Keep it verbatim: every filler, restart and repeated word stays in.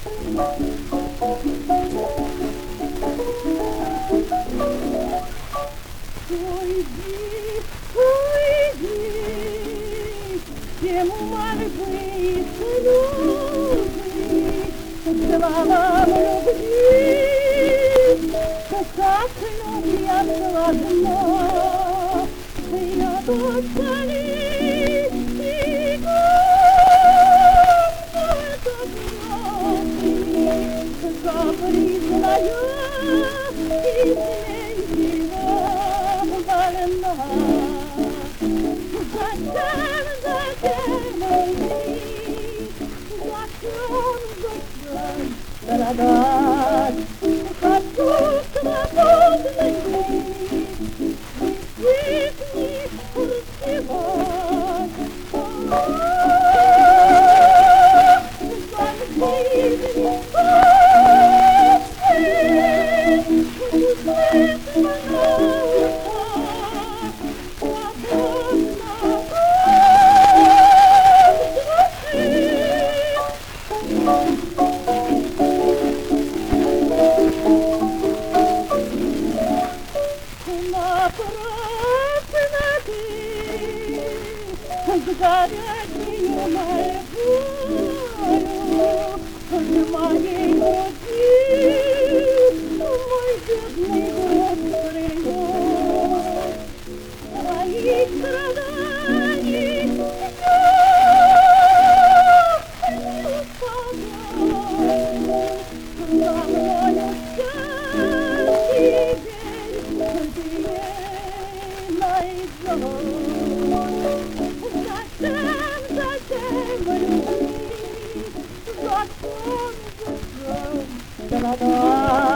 Уйди, уйди, тем мольбы и слезы, словам любви, как клён я сладна, я достали и губы капризная и смейлива больна. Зачем, зачем уйти, зачем, зачем страдать? Хочу свободной быть, не распевать. Горячую мольбою в моей груди мой бедный гроб принес. Своих страданий я не успокою, за мною счастье теперь не найдешь. Зачем, зачем любви, зачем, зачем страдать?